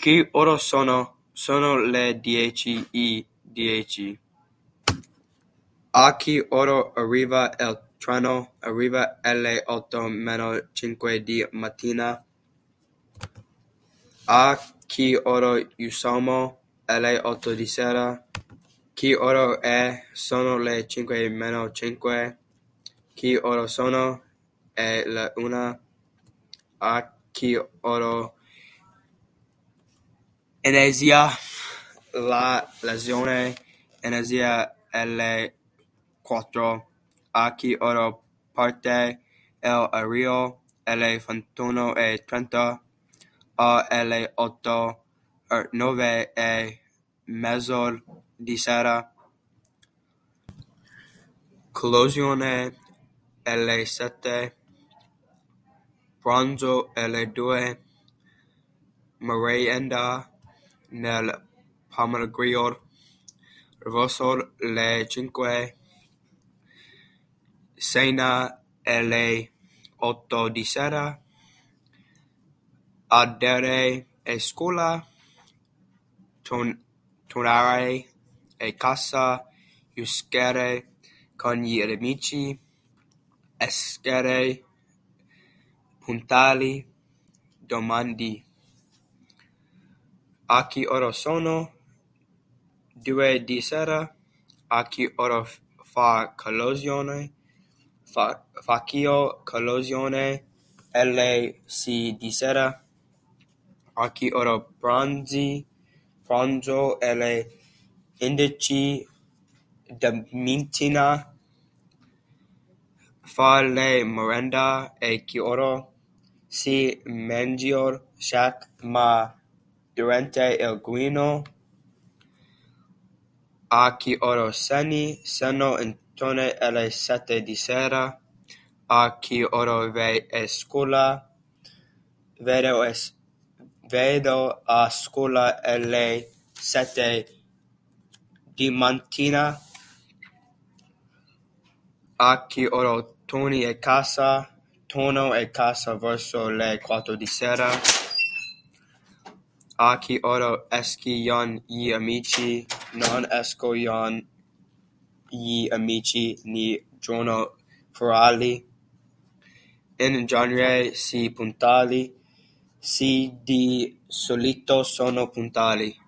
Che ore sono? Sono le 10:10. A che ora arriva il treno? Arriva alle 8:05 di mattina. A che ora usciamo? Alle 8 di sera. Che ora è? Sono le 5:05. Che ora sono? È le 1. A che ora inizia la lezione? Inizia alle 4. A che ora parte l'aereo? Alle 21:30. Alle 9:30 di sera. Colazione alle 7. Pranzo alle 2. Merienda nel pomeriggio. Riposo alle 5. Cena alle 8 di sera. Andare a scuola. Tornare a casa. Uscire con gli amici. Essere puntali. Domandi. A che ora sono? 2 di sera. A che ora fa colazione? Faccio colazione alle 6 di sera. A che ora pranzi? Pranzo alle 11 di mattina. Fa le merenda a che ora? Si mangia snack ma durante il giorno. A che ora ceni? Ceno intorno alle 7 di sera. A che ora vai a scuola? Vado a scuola alle 7 di mattina. A che ora torni a casa? Torno a casa verso le 4 di sera. A che ora esci con gli amici? Non esco con gli amici nei giorni ferali. In genere si puntali. Sì, di solito sono puntali.